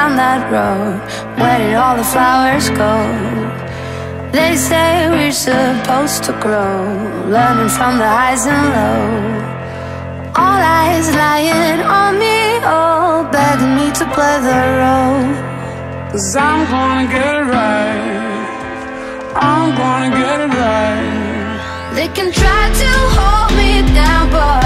down that road. Where did all the flowers go? They say we're supposed to grow, learning from the highs and lows. All eyes lying on me, all begging me to play the role. 'Cause I'm gonna get it right, I'm gonna get it right. They can try to hold me down, but